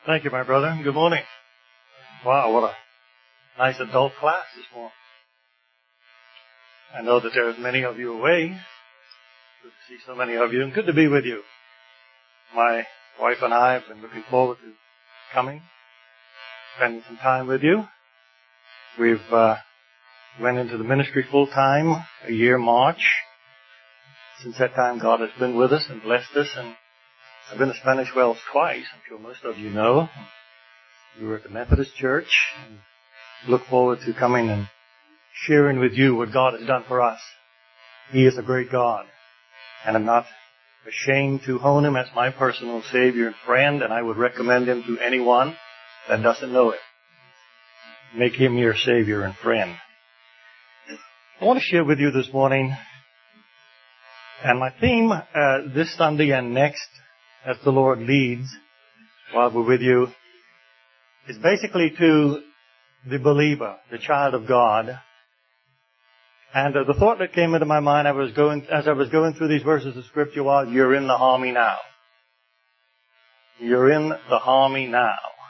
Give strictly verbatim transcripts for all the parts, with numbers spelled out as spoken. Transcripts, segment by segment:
Thank you, my brother. Good morning. Wow, what a nice adult class this morning. I know that there's many of you away. Good to see so many of you, and good to be with you. My wife and I have been looking forward to coming, spending some time with you. We've uh, went into the ministry full time a year March. Since that time, God has been with us and blessed us, and I've been to Spanish Wells twice. I'm sure most of you know. We were at the Methodist Church, and look forward to coming and sharing with you what God has done for us. He is a great God, and I'm not ashamed to own Him as my personal Savior and friend, and I would recommend Him to anyone that doesn't know Him. Make Him your Savior and friend. I want to share with you this morning, and my theme uh, this Sunday and next, as the Lord leads, while we're with you, is basically to the believer, the child of God. And uh, the thought that came into my mind I was going, as I was going through these verses of Scripture was, you're in the army now. You're in the army now.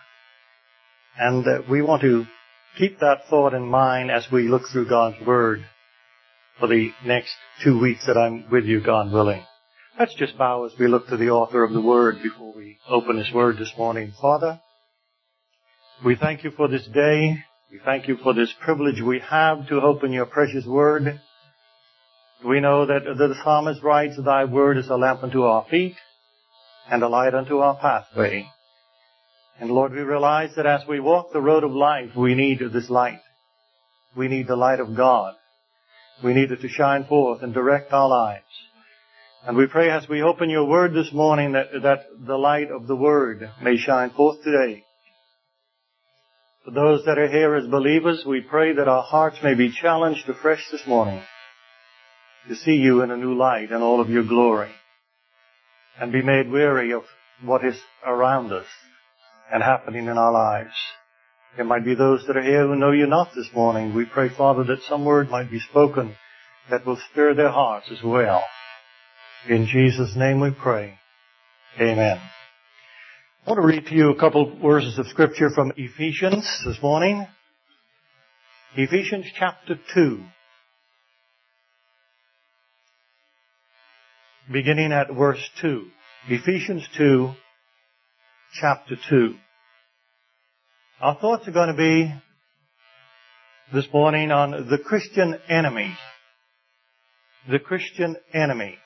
And uh, we want to keep that thought in mind as we look through God's Word for the next two weeks that I'm with you, God willing. Let's just bow as we look to the author of the Word before we open His Word this morning. Father, we thank you for this day. We thank you for this privilege we have to open your precious Word. We know that the psalmist writes, thy Word is a lamp unto our feet and a light unto our pathway. And Lord, we realize that as we walk the road of life, we need this light. We need the light of God. We need it to shine forth and direct our lives. And we pray as we open your Word this morning that, that the light of the Word may shine forth today. For those that are here as believers, we pray that our hearts may be challenged afresh this morning to see you in a new light and all of your glory, and be made weary of what is around us and happening in our lives. There might be those that are here who know you not this morning. We pray, Father, that some word might be spoken that will stir their hearts as well. In Jesus' name we pray. Amen. I want to read to you a couple verses of Scripture from Ephesians this morning. Ephesians chapter two. Beginning at verse two. Ephesians two, chapter two. Our thoughts are going to be this morning on the Christian enemy. The Christian enemy.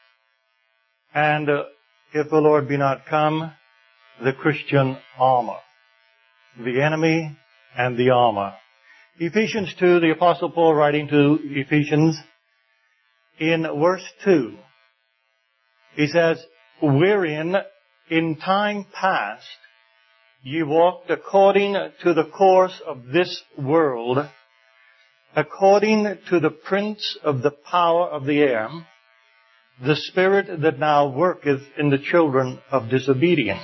And uh, if the Lord be not come, the Christian armor. The enemy and the armor. Ephesians two, the Apostle Paul writing to Ephesians, in verse two, he says, wherein in time past ye walked according to the course of this world, according to the prince of the power of the air, the spirit that now worketh in the children of disobedience,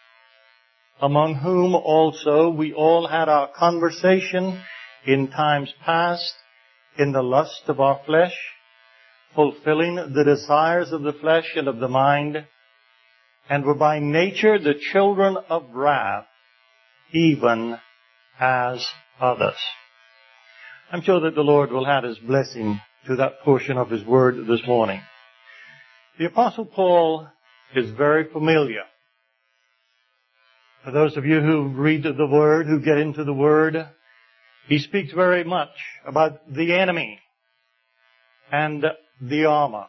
among whom also we all had our conversation in times past in the lust of our flesh, fulfilling the desires of the flesh and of the mind, and were by nature the children of wrath, even as others. I'm sure that the Lord will add His blessing to that portion of His Word this morning. The Apostle Paul is very familiar. For those of you who read the Word, who get into the Word, he speaks very much about the enemy and the armor.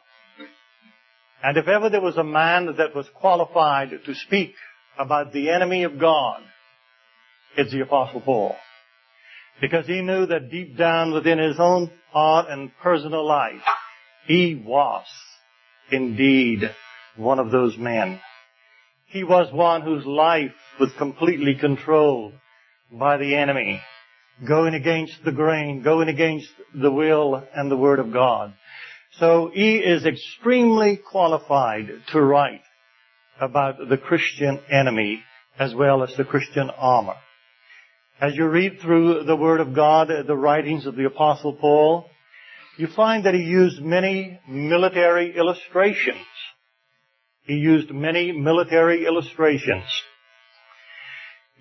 And if ever there was a man that was qualified to speak about the enemy of God, it's the Apostle Paul. Because he knew that deep down within his own heart and personal life, he was indeed one of those men. He was one whose life was completely controlled by the enemy, going against the grain, going against the will and the Word of God. So he is extremely qualified to write about the Christian enemy as well as the Christian armor. As you read through the Word of God, the writings of the Apostle Paul, you find that he used many military illustrations. He used many military illustrations.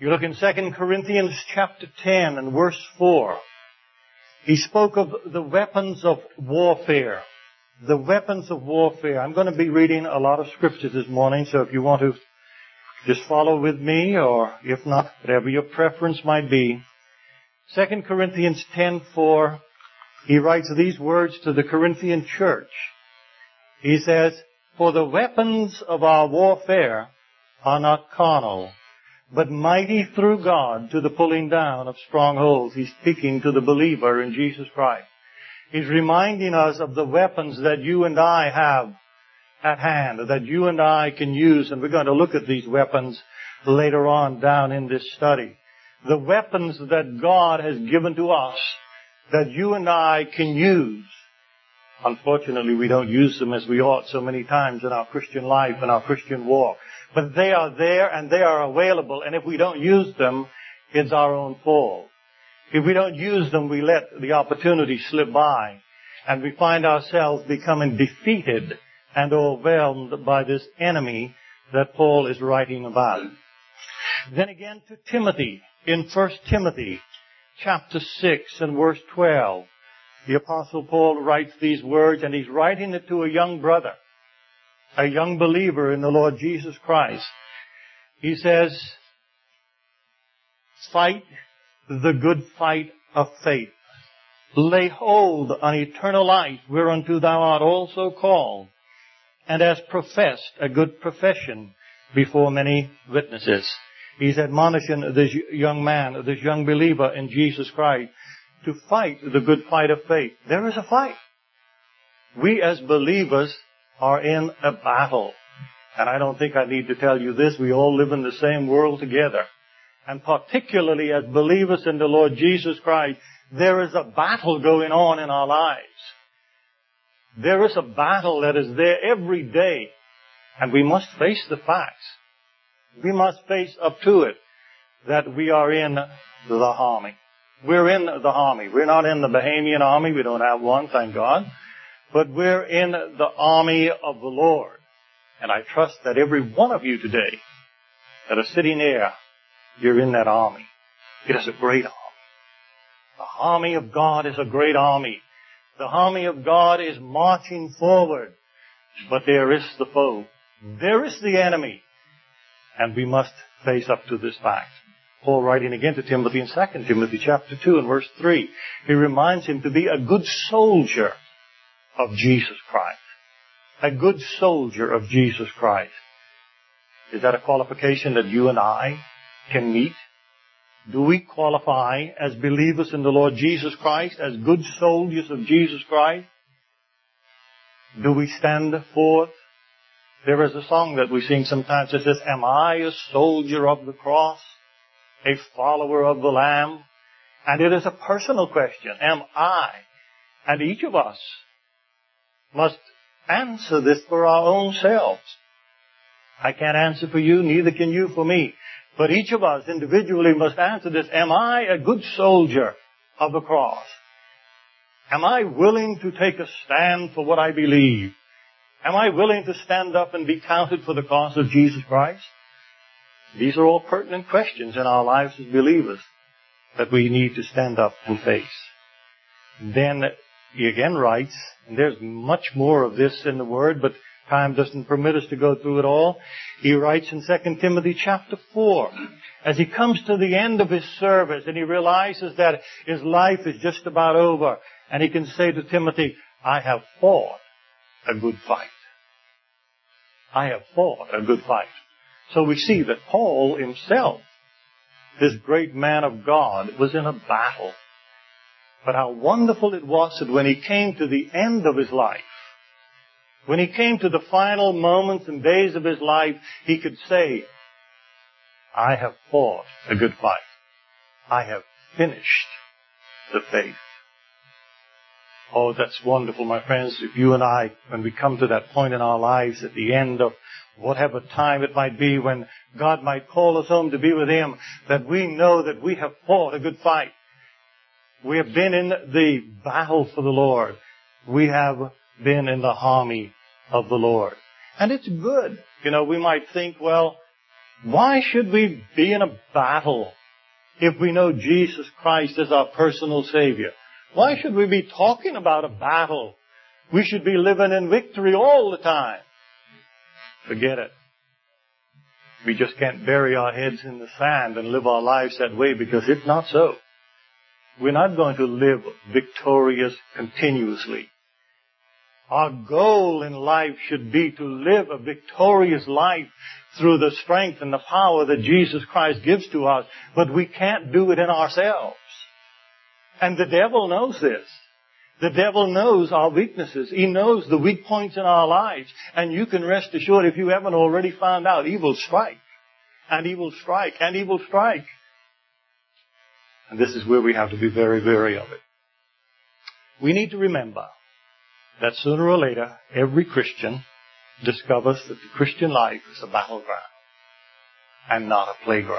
You look in Second Corinthians chapter ten and verse four. He spoke of the weapons of warfare. The weapons of warfare. I'm going to be reading a lot of scriptures this morning, so if you want to just follow with me, or if not, whatever your preference might be. Second Corinthians ten four, he writes these words to the Corinthian church. He says, "For the weapons of our warfare are not carnal, but mighty through God to the pulling down of strongholds." He's speaking to the believer in Jesus Christ. He's reminding us of the weapons that you and I have at hand, that you and I can use, and we're going to look at these weapons later on down in this study. The weapons that God has given to us, that you and I can use. Unfortunately, we don't use them as we ought so many times in our Christian life and our Christian walk. But they are there and they are available, and if we don't use them, it's our own fault. If we don't use them, we let the opportunity slip by, and we find ourselves becoming defeated and overwhelmed by this enemy that Paul is writing about. Then again to Timothy, in First Timothy chapter six and verse twelve, the Apostle Paul writes these words, and he's writing it to a young brother, a young believer in the Lord Jesus Christ. He says, "Fight the good fight of faith. Lay hold on eternal life, whereunto thou art also called, and hast professed a good profession before many witnesses." He's admonishing this young man, this young believer in Jesus Christ, to fight the good fight of faith. There is a fight. We as believers are in a battle. And I don't think I need to tell you this. We all live in the same world together. And particularly as believers in the Lord Jesus Christ, there is a battle going on in our lives. There is a battle that is there every day. And we must face the facts. We must face up to it that we are in the army. We're in the army. We're not in the Bahamian army. We don't have one, thank God. But we're in the army of the Lord. And I trust that every one of you today that are sitting there, you're in that army. It is a great army. The army of God is a great army. The army of God is marching forward. But there is the foe. There is the enemy. And we must face up to this fact. Paul writing again to Timothy in Second Timothy chapter two and verse three, he reminds him to be a good soldier of Jesus Christ. A good soldier of Jesus Christ. Is that a qualification that you and I can meet? Do we qualify as believers in the Lord Jesus Christ, as good soldiers of Jesus Christ? Do we stand forth? There is a song that we sing sometimes that says, "Am I a soldier of the cross, a follower of the Lamb?" And it is a personal question. Am I? And each of us must answer this for our own selves. I can't answer for you, neither can you for me. But each of us individually must answer this. Am I a good soldier of the cross? Am I willing to take a stand for what I believe? Am I willing to stand up and be counted for the cause of Jesus Christ? These are all pertinent questions in our lives as believers that we need to stand up and face. Then he again writes, and there's much more of this in the Word, but time doesn't permit us to go through it all. He writes in Second Timothy chapter four, as he comes to the end of his service and he realizes that his life is just about over, and he can say to Timothy, "I have fought a good fight. I have fought a good fight." So we see that Paul himself, this great man of God, was in a battle. But how wonderful it was that when he came to the end of his life, when he came to the final moments and days of his life, he could say, "I have fought a good fight. I have finished the faith." Oh, that's wonderful, my friends. If you and I, when we come to that point in our lives at the end of whatever time it might be when God might call us home to be with Him, that we know that we have fought a good fight. We have been in the battle for the Lord. We have been in the army of the Lord. And it's good. You know, we might think, well, Why should we be in a battle if we know Jesus Christ is our personal Savior? Why should we be talking about a battle? We should be living in victory all the time. Forget it. We just can't bury our heads in the sand and live our lives that way, because it's not so. We're not going to live victorious continuously. Our goal in life should be to live a victorious life through the strength and the power that Jesus Christ gives to us, but we can't do it in ourselves. And the devil knows this. The devil knows our weaknesses. He knows the weak points in our lives. And you can rest assured, if you haven't already found out, he will strike. And he will strike. And he will strike. And this is where we have to be very wary of it. We need to remember that sooner or later, every Christian discovers that the Christian life is a battleground and not a playground.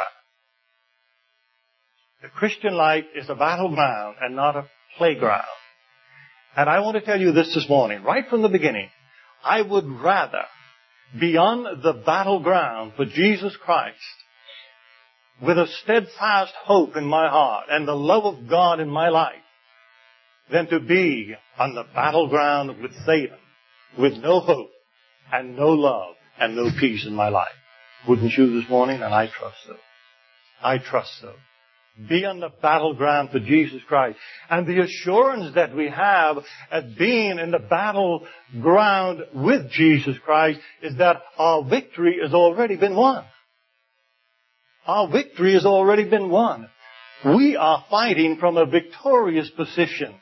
The Christian life is a battleground and not a playground. And I want to tell you this this morning, right from the beginning. I would rather be on the battleground for Jesus Christ with a steadfast hope in my heart and the love of God in my life than to be on the battleground with Satan with no hope and no love and no peace in my life. Wouldn't you this morning? And I trust so. I trust so. Be on the battleground for Jesus Christ. And the assurance that we have at being in the battleground with Jesus Christ is that our victory has already been won. Our victory has already been won. We are fighting from a victorious position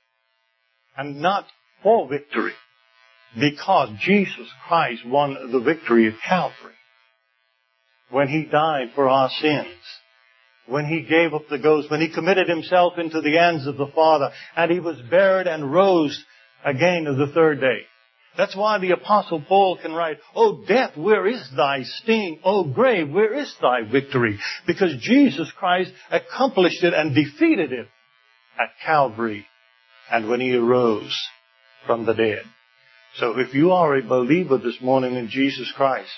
and not for victory, because Jesus Christ won the victory at Calvary when He died for our sins, when He gave up the ghost, when He committed Himself into the hands of the Father, and He was buried and rose again of the third day. That's why the Apostle Paul can write, "O death, where is thy sting? O grave, where is thy victory?" Because Jesus Christ accomplished it and defeated it at Calvary and when He arose from the dead. So if you are a believer this morning in Jesus Christ,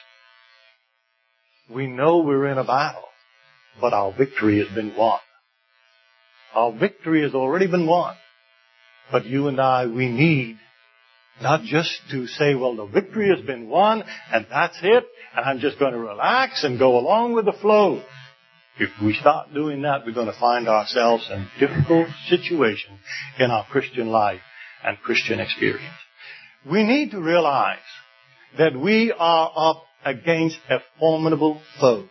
we know we're in a battle, but our victory has been won. Our victory has already been won. But you and I, we need not just to say, well, the victory has been won, and that's it, and I'm just going to relax and go along with the flow. If we start doing that, we're going to find ourselves in difficult situations in our Christian life and Christian experience. We need to realize that we are up against a formidable foe.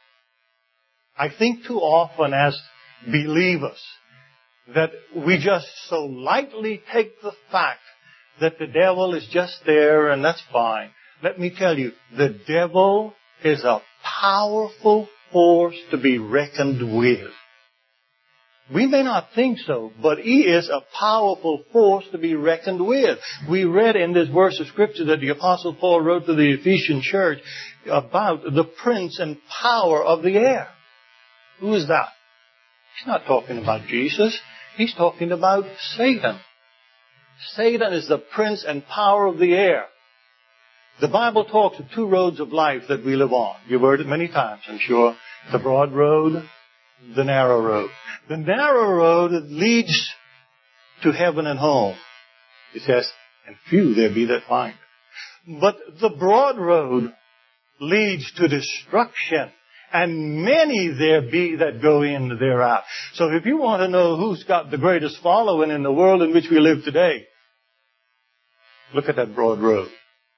I think too often as believers that we just so lightly take the fact that the devil is just there and that's fine. Let me tell you, the devil is a powerful force to be reckoned with. We may not think so, but he is a powerful force to be reckoned with. We read in this verse of Scripture that the Apostle Paul wrote to the Ephesian church about the prince and power of the air. Who is that? He's not talking about Jesus. He's talking about Satan. Satan is the prince and power of the air. The Bible talks of two roads of life that we live on. You've heard it many times, I'm sure. The broad road, the narrow road. The narrow road leads to heaven and home. It says, and few there be that find it. But the broad road leads to destruction, and many there be that go in thereout. So if you want to know who's got the greatest following in the world in which we live today, look at that broad road.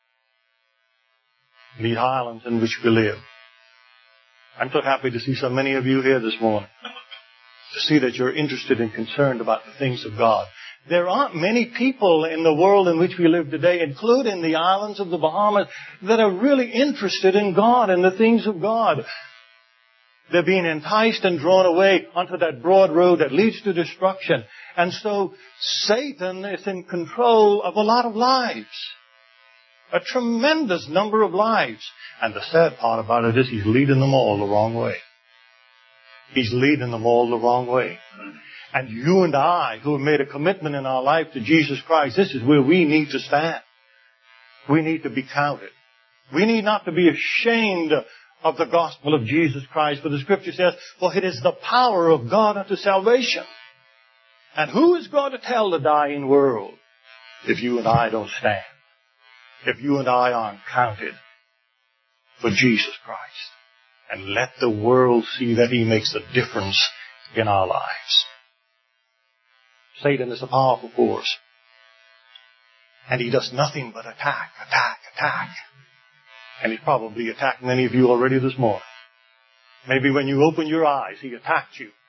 The highlands in which we live. I'm so happy to see so many of you here this morning. To see that you're interested and concerned about the things of God. There aren't many people in the world in which we live today, including the islands of the Bahamas, that are really interested in God and the things of God. They're being enticed and drawn away onto that broad road that leads to destruction. And so Satan is in control of a lot of lives. A tremendous number of lives. And the sad part about it is he's leading them all the wrong way. He's leading them all the wrong way. And you and I, who have made a commitment in our life to Jesus Christ, this is where we need to stand. We need to be counted. We need not to be ashamed of the gospel of Jesus Christ. For the Scripture says, for it is the power of God unto salvation. And who is going to tell the dying world if you and I don't stand? If you and I aren't counted for Jesus Christ? And let the world see that He makes a difference in our lives. Satan is a powerful force. And he does nothing but attack, attack, attack. And he's probably attacked many of you already this morning. Maybe when you open your eyes, he attacked you.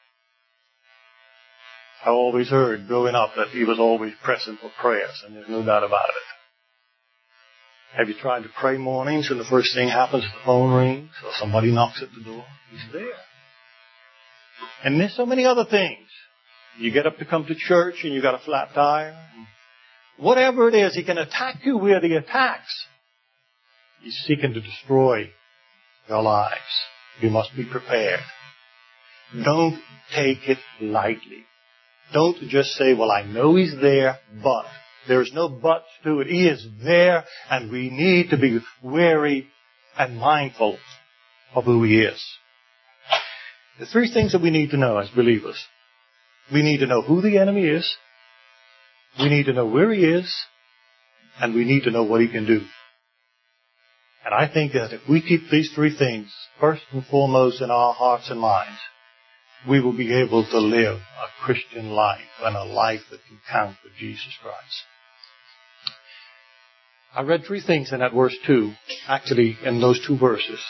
I always heard growing up that he was always pressing for prayers, and there's no doubt about it. Have you tried to pray mornings and the first thing happens, the phone rings or somebody knocks at the door? He's there. And there's so many other things. You get up to come to church and you got a flat tire. Whatever it is, he can attack you where he attacks. He's seeking to destroy your lives. You must be prepared. Don't take it lightly. Don't just say, well, I know he's there, but. There's no buts to it. He is there, and we need to be wary and mindful of who he is. The three things that we need to know as believers. We need to know who the enemy is. We need to know where he is. And we need to know what he can do. And I think that if we keep these three things first and foremost in our hearts and minds, we will be able to live a Christian life and a life that can count for Jesus Christ. I read three things in that verse two, actually in those two verses,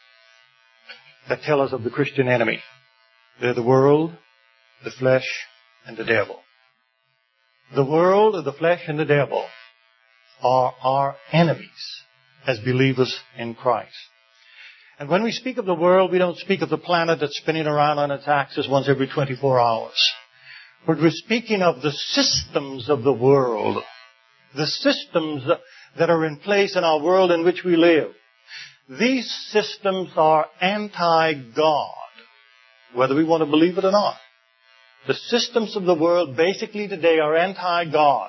that tell us of the Christian enemy. They're the world, the flesh, and the devil. The world, the flesh, and the devil are our enemies as believers in Christ. And when we speak of the world, we don't speak of the planet that's spinning around on its axis once every twenty-four hours. But we're speaking of the systems of the world, the systems that are in place in our world in which we live. These systems are anti-God, whether we want to believe it or not. The systems of the world basically today are anti-God.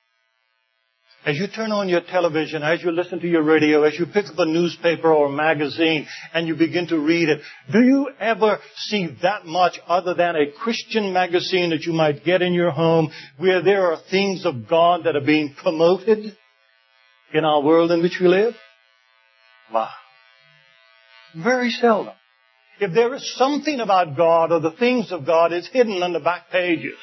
As you turn on your television, as you listen to your radio, as you pick up a newspaper or a magazine and you begin to read it, do you ever see that much other than a Christian magazine that you might get in your home where there are things of God that are being promoted in our world in which we live? Wow. Very seldom. If there is something about God or the things of God, it's hidden on the back pages.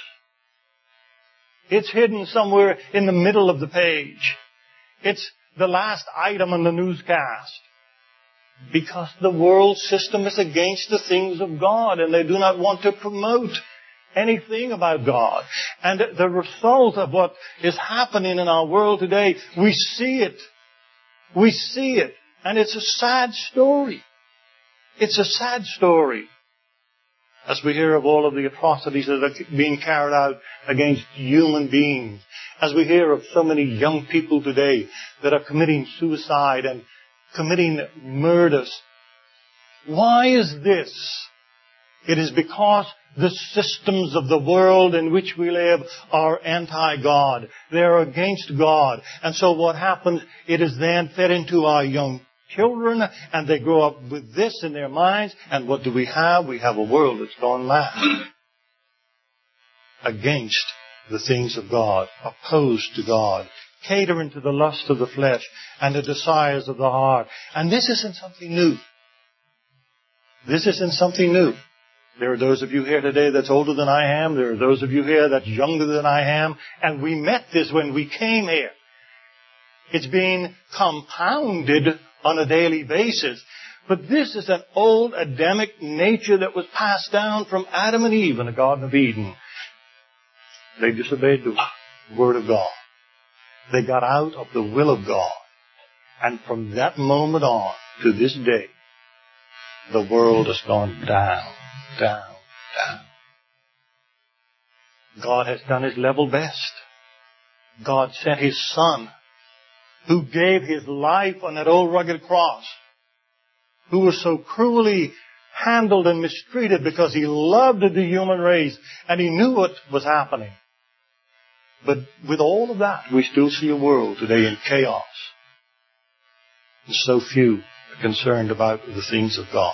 It's hidden somewhere in the middle of the page. It's the last item on the newscast. Because the world system is against the things of God and they do not want to promote anything about God. And the result of what is happening in our world today, we see it. We see it. And it's a sad story. It's a sad story. As we hear of all of the atrocities that are being carried out against human beings. As we hear of so many young people today that are committing suicide and committing murders. Why is this? It is because the systems of the world in which we live are anti-God. They are against God. And so what happens, it is then fed into our young children, and they grow up with this in their minds. And what do we have? We have a world that's gone mad. Against the things of God. Opposed to God. Catering to the lust of the flesh and the desires of the heart. And this isn't something new. This isn't something new. There are those of you here today that's older than I am. There are those of you here that's younger than I am. And we met this when we came here. It's being compounded on a daily basis. But this is an old Adamic nature that was passed down from Adam and Eve in the Garden of Eden. They disobeyed the Word of God. They got out of the will of God. And from that moment on to this day, the world has gone down, down, down. God has done His level best. God sent His Son, who gave His life on that old rugged cross, who was so cruelly handled and mistreated because He loved the human race and He knew what was happening. But with all of that, we still see a world today in chaos. And so few concerned about the things of God.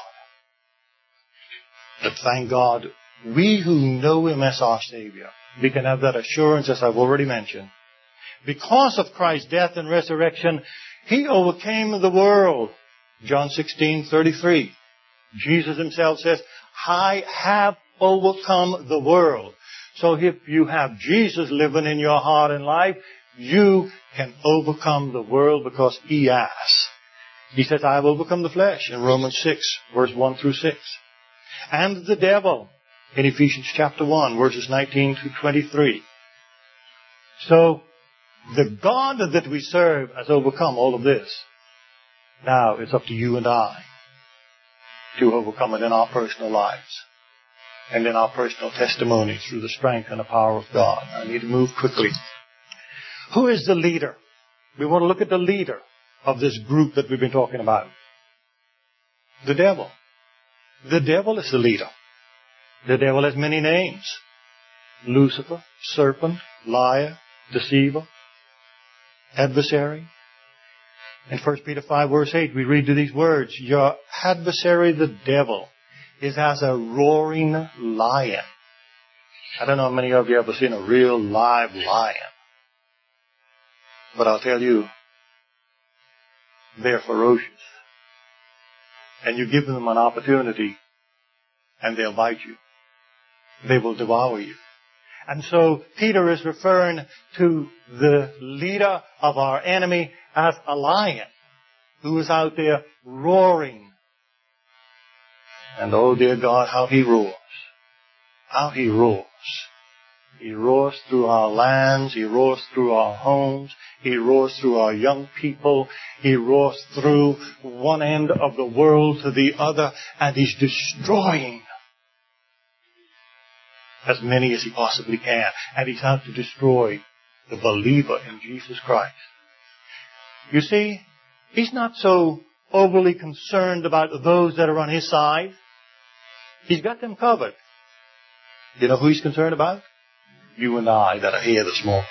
But thank God, we who know Him as our Savior, we can have that assurance, as I've already mentioned. Because of Christ's death and resurrection, He overcame the world. John sixteen thirty-three. Jesus Himself says, I have overcome the world. So if you have Jesus living in your heart and life, you can overcome the world because He has. He says, I have overcome the flesh in Romans six, verse one through six. And the devil in Ephesians chapter one, verses nineteen to twenty-three. So, the God that we serve has overcome all of this. Now, it's up to you and I to overcome it in our personal lives and in our personal testimony through the strength and the power of God. I need to move quickly. Who is the leader? We want to look at the leader of this group that we've been talking about. The devil. The devil is the leader. The devil has many names. Lucifer, serpent, liar, deceiver, adversary. In First Peter five, verse eight, we read these words, your adversary, the devil, is as a roaring lion. I don't know how many of you have ever seen a real live lion. But I'll tell you, they're ferocious. And you give them an opportunity, and they'll bite you. They will devour you. And so Peter is referring to the leader of our enemy as a lion who is out there roaring. And oh dear God, how he roars. How he roars. He roars through our lands. He roars through our homes. He roars through our young people. He roars through one end of the world to the other. And he's destroying as many as he possibly can. And he's out to destroy the believer in Jesus Christ. You see, he's not so overly concerned about those that are on his side. He's got them covered. You know who he's concerned about? You and I that are here this morning.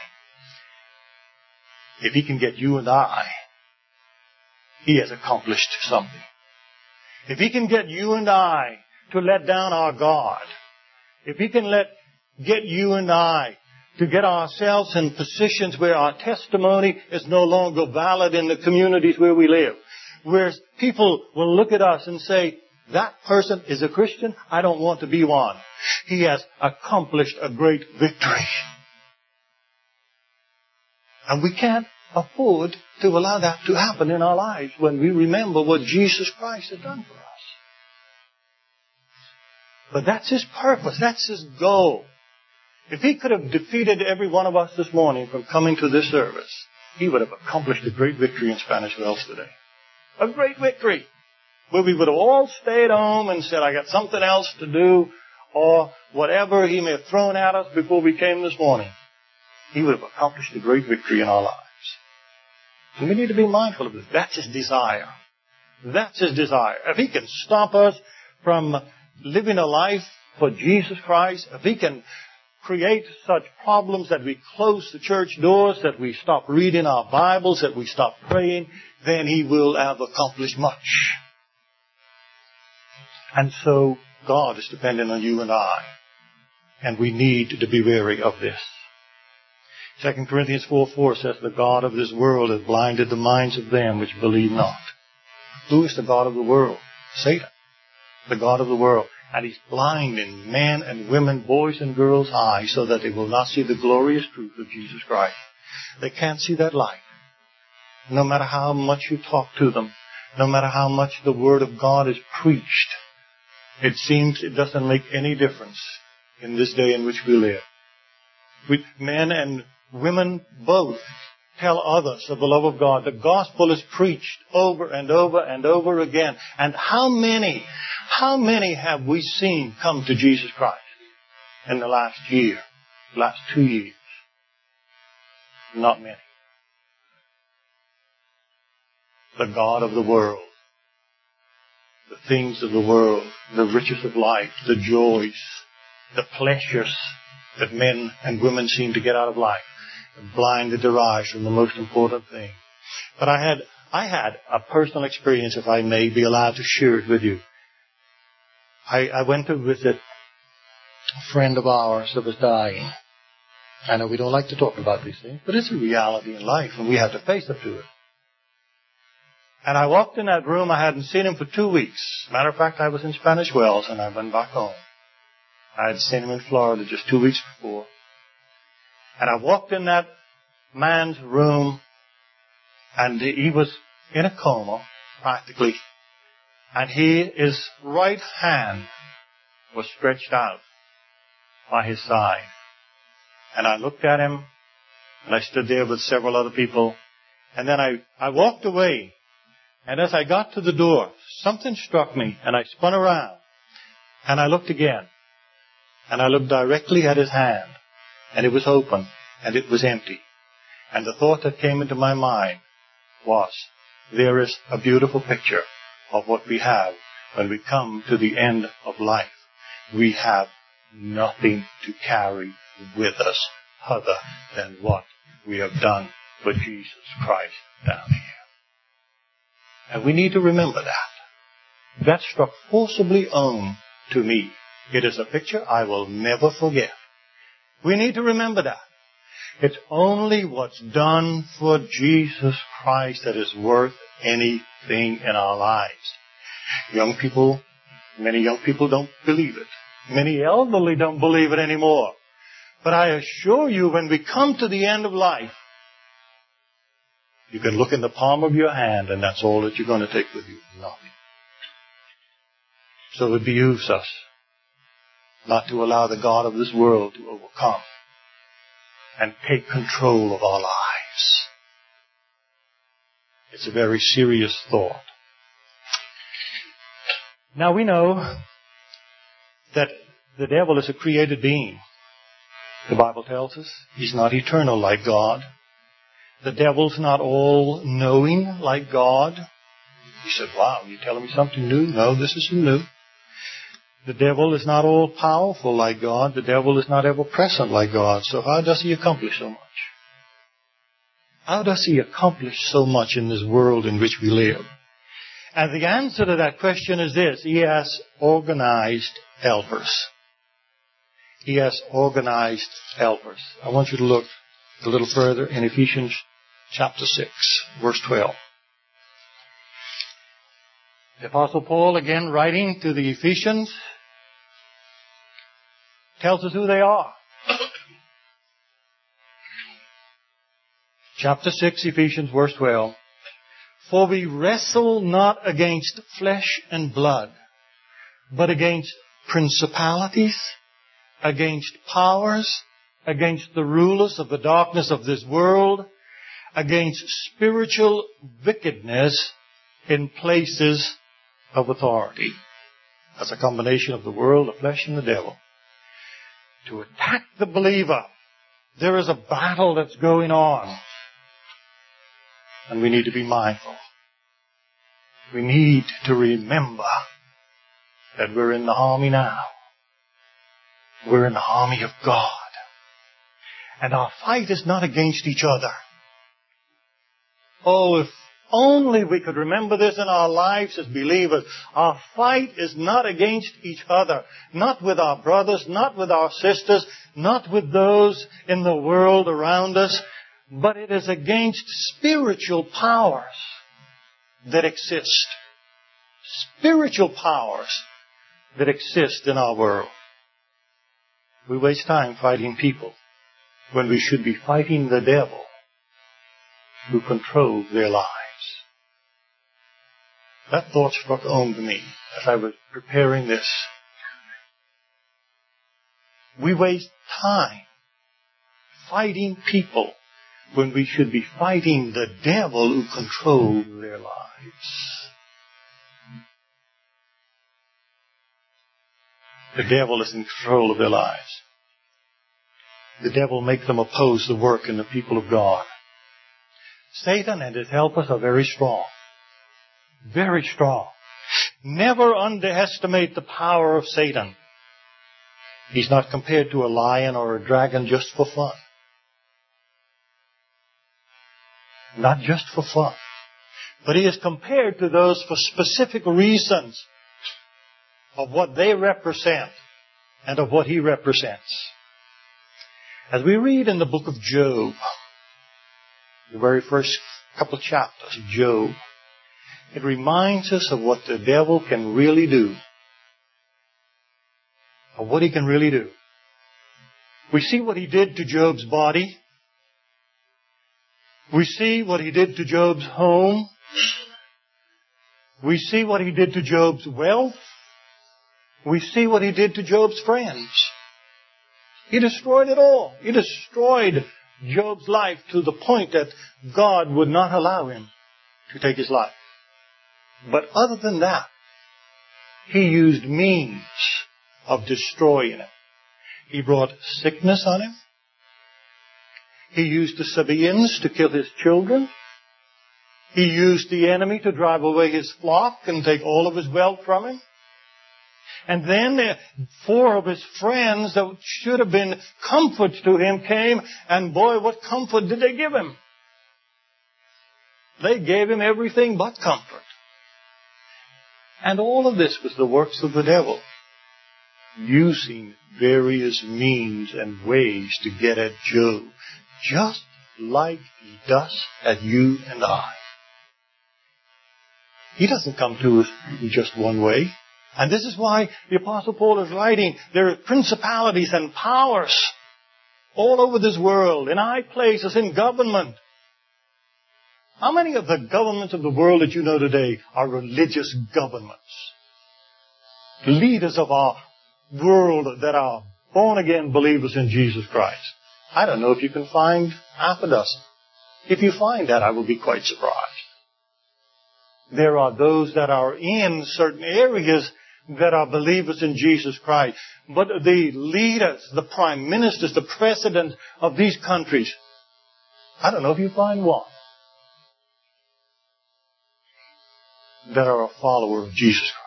If he can get you and I, he has accomplished something. If he can get you and I to let down our guard, if he can let get you and I to get ourselves in positions where our testimony is no longer valid in the communities where we live, where people will look at us and say, that person is a Christian, I don't want to be one. He has accomplished a great victory. And we can't afford to allow that to happen in our lives when we remember what Jesus Christ has done for us. But that's His purpose. That's His goal. If He could have defeated every one of us this morning from coming to this service, He would have accomplished a great victory in Spanish Wells today. A great victory. Where we would have all stayed home and said, I got something else to do, or whatever He may have thrown at us before we came this morning. He would have accomplished a great victory in our lives. And we need to be mindful of this. That's His desire. That's His desire. If He can stop us from living a life for Jesus Christ, if He can create such problems that we close the church doors, that we stop reading our Bibles, that we stop praying, then He will have accomplished much. And so God is dependent on you and I. And we need to be wary of this. Second Corinthians four four says, the God of this world has blinded the minds of them which believe not. Who is the God of the world? Satan. The God of the world. And he's blinding men and women, boys and girls' eyes so that they will not see the glorious truth of Jesus Christ. They can't see that light. No matter how much you talk to them, no matter how much the Word of God is preached, it seems it doesn't make any difference in this day in which we live. We, men and women both tell others of the love of God. The gospel is preached over and over and over again. And how many, how many have we seen come to Jesus Christ in the last year, last two years? Not many. The God of the world, the things of the world, the riches of life, the joys, the pleasures that men and women seem to get out of life, have blinded their eyes from the most important thing. But I had I had a personal experience, if I may be allowed to share it with you. I, I went to visit a friend of ours that was dying. I know we don't like to talk about these things, but it's a reality in life, and we have to face up to it. And I walked in that room. I hadn't seen him for two weeks. Matter of fact, I was in Spanish Wells, and I went back home. I had seen him in Florida just two weeks before. And I walked in that man's room, and he was in a coma, practically. And he, his right hand was stretched out by his side. And I looked at him, and I stood there with several other people. And then I, I walked away. And as I got to the door, something struck me, and I spun around. And I looked again. And I looked directly at his hand. And it was open, and it was empty. And the thought that came into my mind was, there is a beautiful picture of what we have when we come to the end of life. We have nothing to carry with us other than what we have done for Jesus Christ down here. And we need to remember that. That struck forcibly home to me. It is a picture I will never forget. We need to remember that. It's only what's done for Jesus Christ that is worth anything in our lives. Young people, many young people don't believe it. Many elderly don't believe it anymore. But I assure you, when we come to the end of life, you can look in the palm of your hand, and that's all that you're going to take with you. Nothing. So it behooves us not to allow the God of this world to overcome and take control of our lives. It's a very serious thought. Now we know that the devil is a created being. The Bible tells us he's not eternal like God. The devil's not all-knowing like God. You said, wow, you're telling me something new? No, this isn't new. The devil is not all-powerful like God. The devil is not ever-present like God. So how does he accomplish so much? How does he accomplish so much in this world in which we live? And the answer to that question is this. He has organized helpers. He has organized helpers. I want you to look a little further in Ephesians chapter six, verse twelve. The Apostle Paul, again writing to the Ephesians, tells us who they are. Chapter six, Ephesians, verse twelve. For we wrestle not against flesh and blood, but against principalities, against powers, against the rulers of the darkness of this world, against spiritual wickedness in places of authority. That's a combination of the world, the flesh, and the devil. To attack the believer, there is a battle that's going on. And we need to be mindful. We need to remember that we're in the army now. We're in the army of God. And our fight is not against each other. Oh, if only we could remember this in our lives as believers. Our fight is not against each other. Not with our brothers, not with our sisters, not with those in the world around us. But it is against spiritual powers that exist. Spiritual powers that exist in our world. We waste time fighting people when we should be fighting the devil who controls their lives. That thought struck home to me as I was preparing this. We waste time fighting people when we should be fighting the devil who controls their lives. The devil is in control of their lives. The devil makes them oppose the work in the people of God. Satan and his helpers are very strong. Very strong. Never underestimate the power of Satan. He's not compared to a lion or a dragon just for fun. Not just for fun. But he is compared to those for specific reasons of what they represent and of what he represents. As we read in the book of Job, the very first couple of chapters of Job, it reminds us of what the devil can really do. Of what he can really do. We see what he did to Job's body. We see what he did to Job's home. We see what he did to Job's wealth. We see what he did to Job's friends. He destroyed it all. He destroyed Job's life to the point that God would not allow him to take his life. But other than that, he used means of destroying him. He brought sickness on him. He used the Sabaeans to kill his children. He used the enemy to drive away his flock and take all of his wealth from him. And then uh, four of his friends that should have been comforts to him came, and boy, what comfort did they give him? They gave him everything but comfort. And all of this was the works of the devil, using various means and ways to get at Job, just like he does at you and I. He doesn't come to us in just one way. And this is why the Apostle Paul is writing, there are principalities and powers all over this world, in high places, in government. How many of the governments of the world that you know today are religious governments? Leaders of our world that are born-again believers in Jesus Christ. I don't know if you can find half a dozen. If you find that, I will be quite surprised. There are those that are in certain areas that are believers in Jesus Christ. But the leaders, the prime ministers, the presidents of these countries, I don't know if you find one that are a follower of Jesus Christ.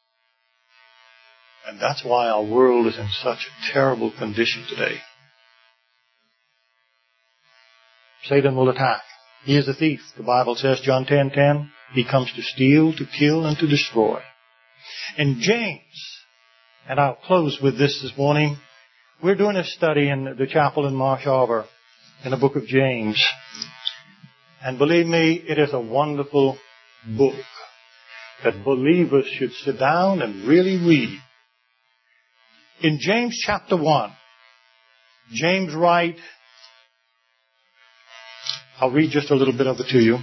And that's why our world is in such a terrible condition today. Satan will attack. He is a thief. The Bible says, John ten ten, he comes to steal, to kill, and to destroy. In James, and I'll close with this this morning, we're doing a study in the chapel in Marsh Arbor in the book of James. And believe me, it is a wonderful book that believers should sit down and really read. In James chapter one, James writes, I'll read just a little bit of it to you.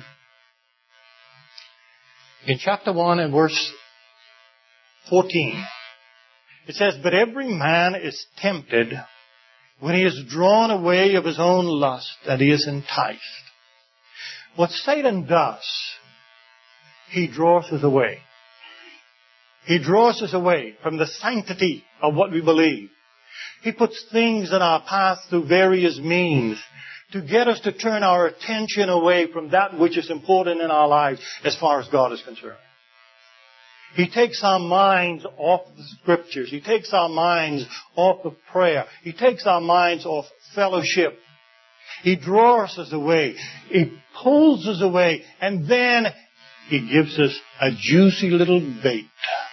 In chapter one and verse fourteen, it says, but every man is tempted when he is drawn away of his own lust and he is enticed. What Satan does, he draws us away. He draws us away from the sanctity of what we believe. He puts things in our path through various means to get us to turn our attention away from that which is important in our lives as far as God is concerned. He takes our minds off the Scriptures. He takes our minds off of prayer. He takes our minds off fellowship. He draws us away. He pulls us away. And then he gives us a juicy little bait.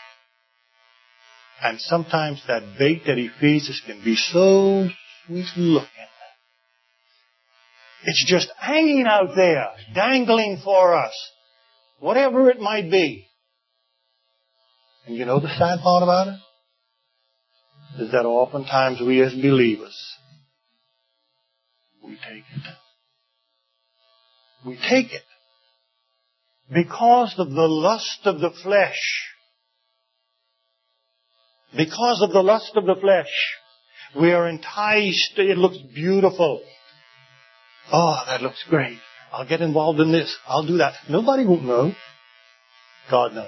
And sometimes that bait that he feeds us can be so sweet looking. It's just hanging out there, dangling for us, whatever it might be. And you know the sad part about it? Is that oftentimes we as believers, we take it. We take it. Because of the lust of the flesh. Because of the lust of the flesh. We are enticed. It looks beautiful. Oh, that looks great. I'll get involved in this. I'll do that. Nobody will know. God knows.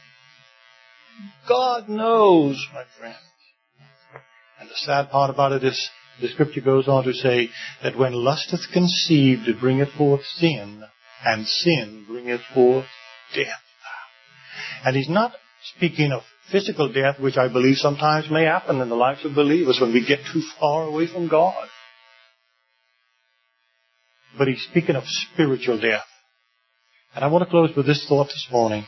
God knows, my friend. And the sad part about it is, the Scripture goes on to say that when lust is conceived, it bringeth forth sin, and sin bringeth forth death. And he's not speaking of physical death, which I believe sometimes may happen in the lives of believers when we get too far away from God. But he's speaking of spiritual death. And I want to close with this thought this morning.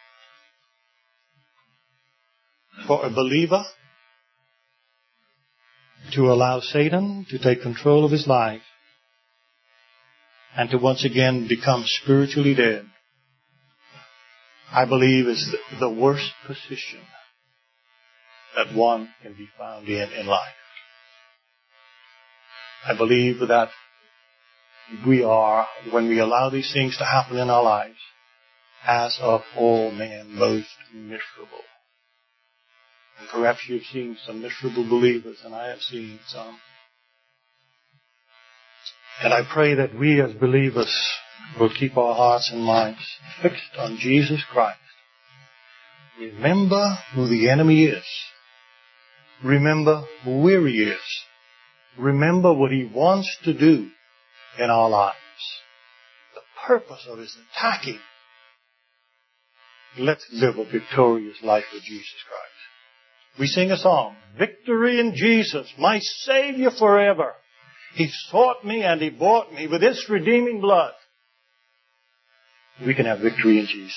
For a believer to allow Satan to take control of his life and to once again become spiritually dead, I believe is the worst position that one can be found in in life. I believe that we are, when we allow these things to happen in our lives, as of all men, most miserable. And perhaps you've seen some miserable believers, and I have seen some. And I pray that we as believers will keep our hearts and minds fixed on Jesus Christ. Remember who the enemy is. Remember where he is. Remember what he wants to do in our lives. The purpose of his attacking. Let's live a victorious life with Jesus Christ. We sing a song, Victory in Jesus, my Savior forever. He sought me and he bought me with his redeeming blood. We can have victory in Jesus.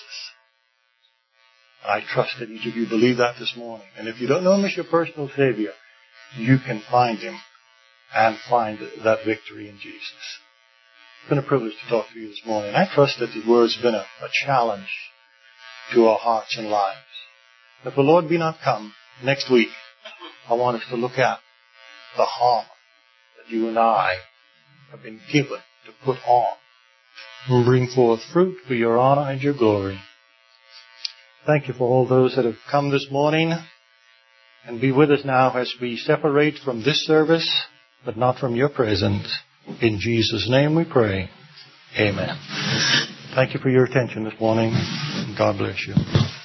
I trust that each of you believe that this morning. And if you don't know him as your personal Savior, you can find him and find that victory in Jesus. It's been a privilege to talk to you this morning. I trust that the word's been a, a challenge to our hearts and lives. If the Lord be not come next week, I want us to look at the harm that you and I have been given to put on and bring forth fruit for your honor and your glory. Thank you for all those that have come this morning, and be with us now as we separate from this service, but not from your presence. In Jesus' name we pray. Amen. Thank you for your attention this morning. God bless you.